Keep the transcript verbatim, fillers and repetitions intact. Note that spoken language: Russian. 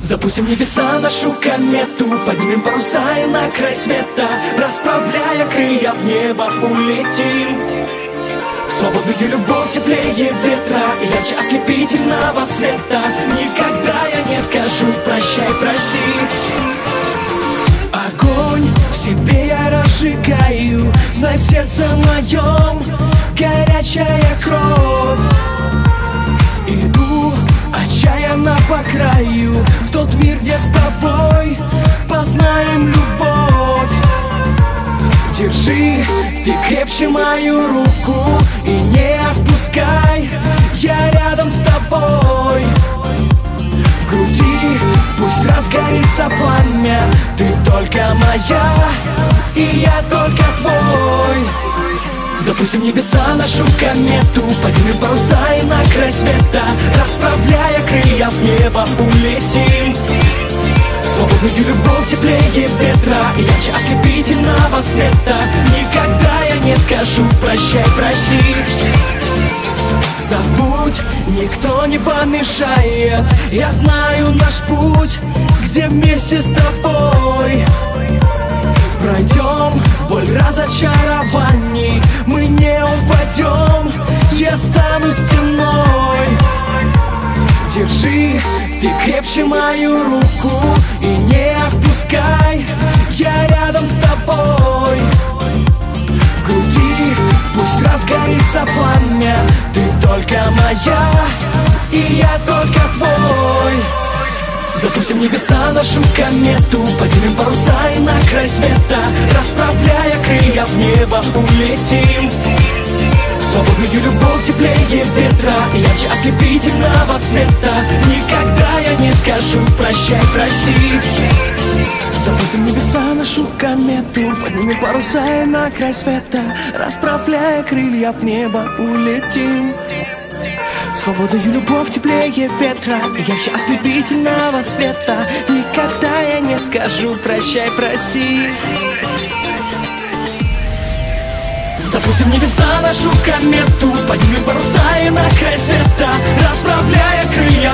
Запустим небеса нашу комету, поднимем паруса и на край света, расправляя крылья в небо улетим. Свободную любовь теплее ветра и ярче ослепительного света. Никогда я не скажу прощай, прости. Огонь в себе я разжигаю, знай, в сердце моем горячая кровь. Иду отчаянно по краю, в тот мир, где с тобой познаем любовь. Держи ты крепче мою руку и не отпускай, я рядом с тобой. В груди пусть разгорится пламя, ты только моя, и я только твой. Запустим небеса нашу комету, поднимем паруса и на край света, расправляя крылья в небо улетим. Свободную любовь теплее ветра и ярче ослепительного света. Никогда я не скажу прощай, прости. Забудь, никто не помешает, я знаю наш путь, где вместе с тобой пройдем боль разочарований, мы не упадем, я стану стеной. Держи ты крепче мою руку и не отпускай, я рядом с тобой. В груди пусть разгорится пламя, ты только моя, и я только твой. Запустим небеса нашу комету, поднимем паруса и на край света, расправляя крылья в небо улетим. Свободную любовь теплее ветра и ярче ослепительного света. Никогда я не скажу прощай, прости. Запустим небеса нашу комету, поднимем паруса и на край света, расправляя крылья в небо улетим. Свободную любовь теплее ветра и ярче ослепительного света. Никогда я не скажу прощай, прости. Запустим небеса нашу комету, поднимем паруса и на край света, расправляя крылья